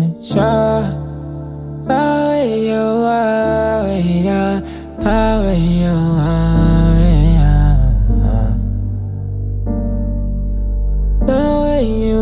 sure. How you are, how you are, the way you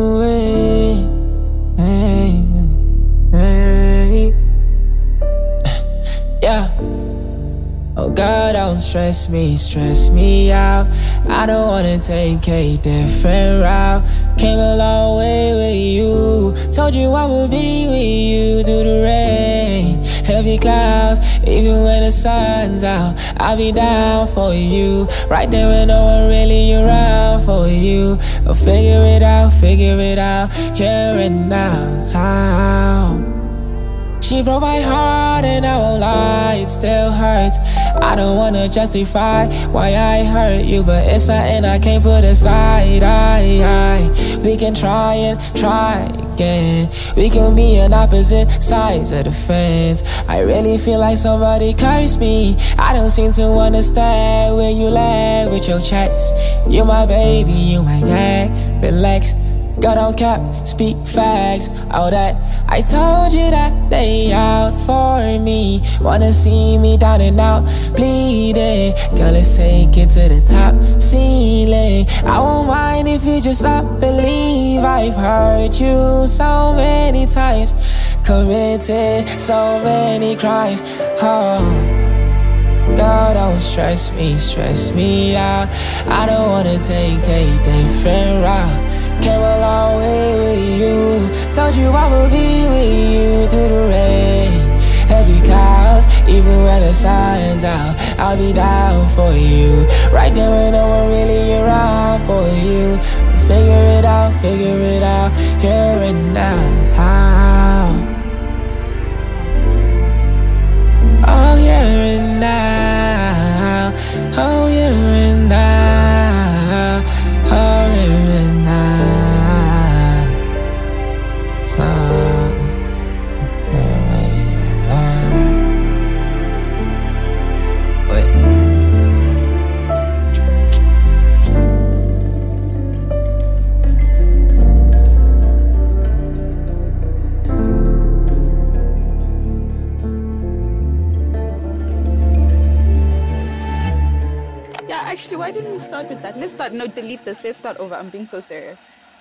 yeah. Oh God, don't stress me out. I don't wanna take a different route. Came a long way with you. Told you I would be with you through the rain, heavy clouds, even when the sun's out. I'll be down for you, right there when no one really around for you. Oh, figure it out, here and now. She broke my heart and I won't lie, it still hurts. I don't wanna justify why I hurt you, but it's something I can't put aside. We can try and try again. We can be on opposite sides of the fence. I really feel like somebody cursed me. I don't seem to understand where you lag with your chats. You my baby, you my gang, relax. God don't cap, speak facts, all that. I told you that they out for me. Wanna see me down and out, bleeding. Girl, let's take it to the top ceiling. I won't mind if you just up and leave. I've hurt you so many times, committed so many crimes. Oh, God, don't stress me out. I don't wanna take a different route. Came a long way with you. Told you I would be with you through the rain, heavy clouds, even when the sun's out. I'll be down for you, right there when no one really around for you. Figure it out, here and now. Oh, here and now. Oh, here and now. Oh, here and now. Actually, why didn't we start with that? Let's start. No, delete this. Let's start over. I'm being so serious.